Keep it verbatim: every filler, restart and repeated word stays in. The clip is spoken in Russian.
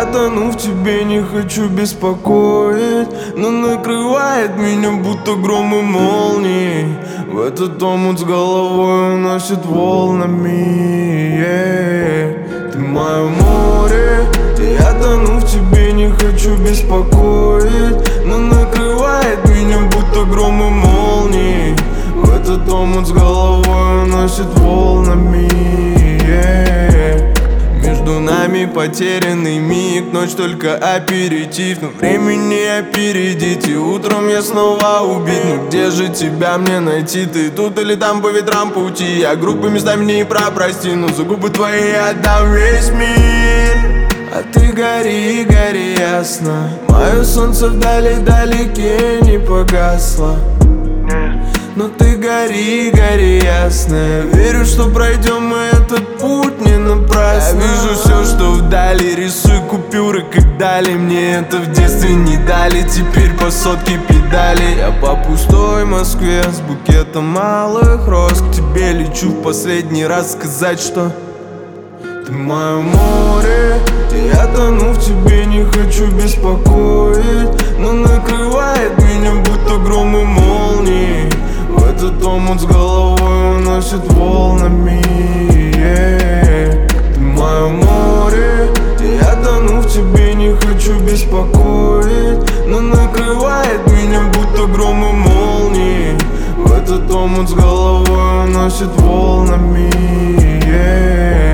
Я тону в тебе, не хочу беспокоить, но накрывает меня будто гром и молнии. В этот омут с головой уносит волнами, yeah. Ты мое море, я тону в тебе, не хочу беспокоить, но накрывает меня будто гром и молнии. В этот омут с головой уносит волнами, yeah. Между нами потерянный миг, ночь только аперитив, но времени опередить, и утром я снова убит. Ну где же тебя мне найти, ты тут или там по ветрам пути? Я группы местами не пропрости, но за губы твои я отдам весь мир. А ты гори, гори ясно, мое солнце вдали далеке не погасло. Но ты гори, гори ясно, я верю, что пройдем мы этот путь не напрасно. Я вижу все, что вдали, рисуй купюры, как дали мне это в детстве не дали. Теперь по сотке педали. Я по пустой Москве с букетом малых роз к тебе лечу в последний раз сказать, что ты мое море, я тону в тебе, не хочу беспокоить, но накрывает меня будто гром и молнии. В этот омут с головой уносит волнами, yeah. Ты мое море, я тону в тебе, не хочу беспокоить, но накрывает меня будто гром и молнии. В этот омут с головой уносит волнами, yeah.